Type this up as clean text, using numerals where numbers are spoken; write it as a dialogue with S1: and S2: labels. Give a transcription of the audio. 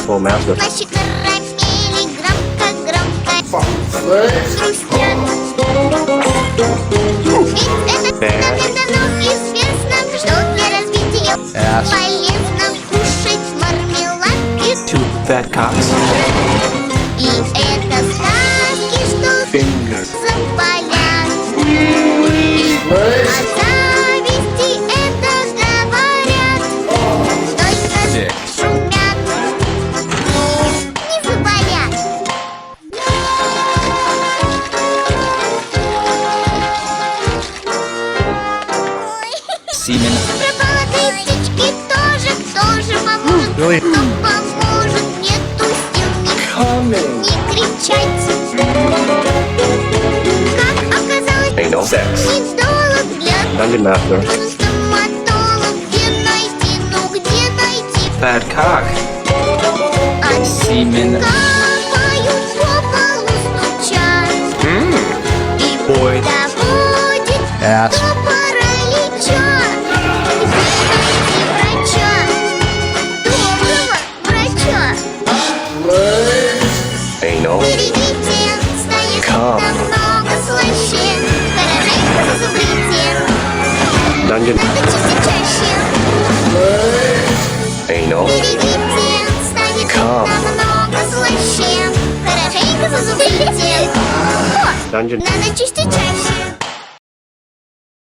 S1: Well, massive.
S2: Наши карамели громко-громко хрустят. Ведь это давно известно, что для развития полезно кушать мармелад и
S1: Two fat cocks.
S2: И это сказки, что
S1: Finger.
S2: запалят. И о зависти это говорят. Только шумят, не заболят.
S3: Semen.
S2: Пропало 3 птички тоже поможет.
S1: Really?
S2: Кто поможет, нету сил не кричать. Как оказалось,
S1: Anal sex.
S2: недолго взгляд.
S1: Dungeon Master.
S2: Нужен стоматолог, где найти
S3: Fat cock.
S2: Они
S3: Semen.
S2: капают, по полу стучат. И
S1: Boy.
S2: доводит
S1: Ass.
S2: до паралича. Где найти врача? Доброго врача.
S1: Anal.
S2: Впереди станет
S1: Come.
S2: намного слаще. Хорошенько зазубрите.
S1: Dungeon.
S2: Надо чистить чаще.
S1: Anal.
S2: Впереди станет
S1: Come.
S2: намного слаще. Хорошенько зазубрите. О,
S1: Dungeon.
S2: надо чистить чаще.